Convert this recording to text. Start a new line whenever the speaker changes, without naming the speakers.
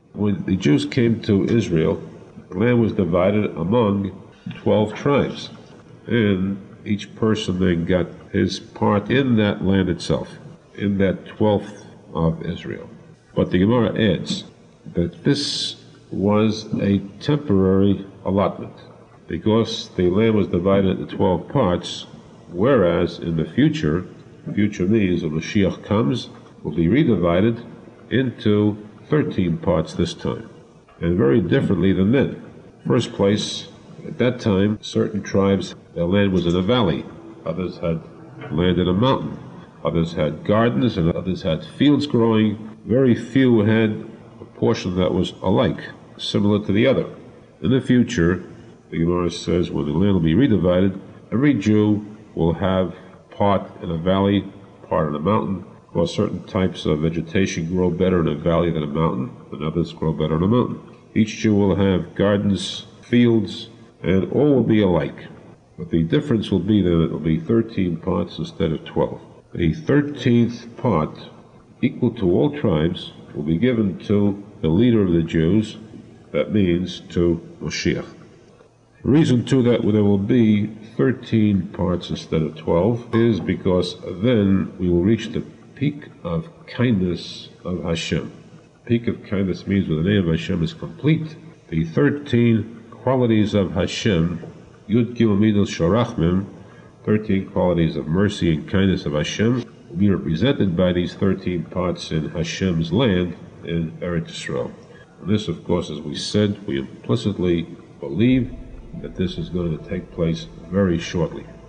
When the Jews came to Israel, the land was divided among 12 tribes, and each person then got his part in that land itself, in that 12th of Israel. But the Gemara adds that this was a temporary allotment, because the land was divided into 12 parts, whereas in the future means when Mashiach comes, will be redivided into 13 parts this time, and very differently than then. First place, at that time, certain tribes, their land was in a valley, others had land in a mountain, others had gardens, and others had fields growing. Very few had a portion that was alike, similar to the other. In the future, the Gemara says, when the land will be redivided, every Jew will have part in a valley, part in a mountain. Well, certain types of vegetation grow better in a valley than a mountain, and others grow better in a mountain. Each Jew will have gardens, fields, and all will be alike. But the difference will be that it will be 13 parts instead of 12. The 13th part, equal to all tribes, will be given to the leader of the Jews, that means to Moshiach. The reason, too, that there will be 13 parts instead of 12 is because then we will reach the peak of kindness of Hashem. Peak of kindness means when the name of Hashem is complete. The 13 qualities of Hashem, Yud Gimel Midos Sharachmim, 13 qualities of mercy and kindness of Hashem, will be represented by these 13 parts in Hashem's land in Eretz Yisrael. And this, of course, as we said, we implicitly believe that this is going to take place very shortly.